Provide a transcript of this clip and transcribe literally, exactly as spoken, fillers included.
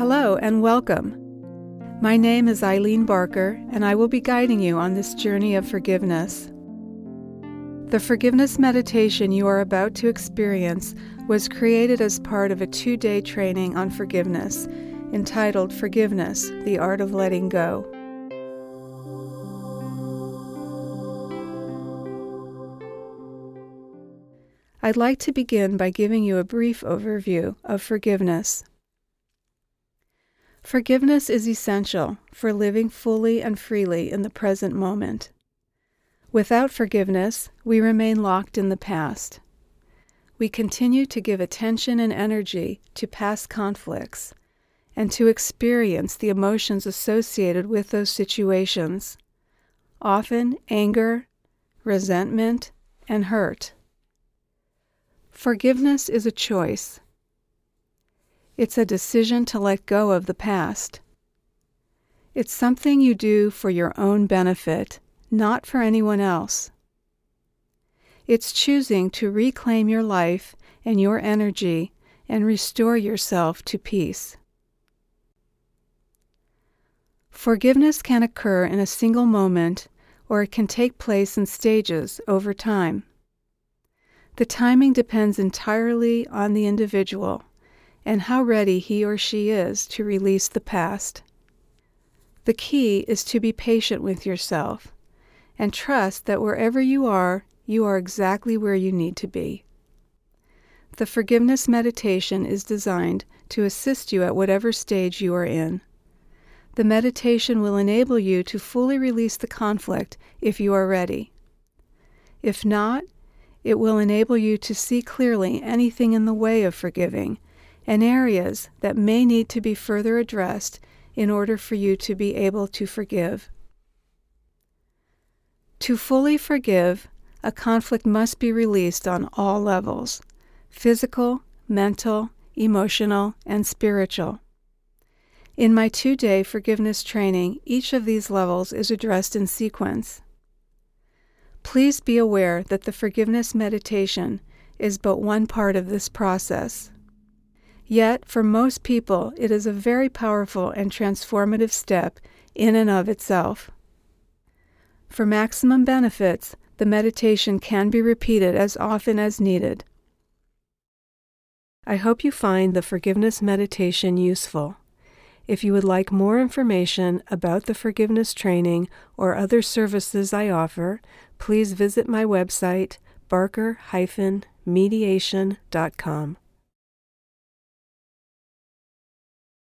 Hello and welcome. My name is Eileen Barker, and I will be guiding you on this journey of forgiveness. The forgiveness meditation you are about to experience was created as part of a two-day training on forgiveness entitled Forgiveness, the Art of Letting Go. I'd like to begin by giving you a brief overview of forgiveness. Forgiveness is essential for living fully and freely in the present moment. Without forgiveness, we remain locked in the past. We continue to give attention and energy to past conflicts and to experience the emotions associated with those situations, often anger, resentment, and hurt. Forgiveness is a choice. It's a decision to let go of the past. It's something you do for your own benefit, not for anyone else. It's choosing to reclaim your life and your energy and restore yourself to peace. Forgiveness can occur in a single moment, or it can take place in stages over time. The timing depends entirely on the individual and how ready he or she is to release the past. The key is to be patient with yourself and trust that wherever you are, you are exactly where you need to be. The forgiveness meditation is designed to assist you at whatever stage you are in. The meditation will enable you to fully release the conflict if you are ready. If not, it will enable you to see clearly anything in the way of forgiving and areas that may need to be further addressed in order for you to be able to forgive. To fully forgive, a conflict must be released on all levels: physical, mental, emotional, and spiritual. In my two-day forgiveness training, each of these levels is addressed in sequence. Please be aware that the forgiveness meditation is but one part of this process. Yet, for most people, it is a very powerful and transformative step in and of itself. For maximum benefits, the meditation can be repeated as often as needed. I hope you find the forgiveness meditation useful. If you would like more information about the forgiveness training or other services I offer, please visit my website, barker dash mediation dot com.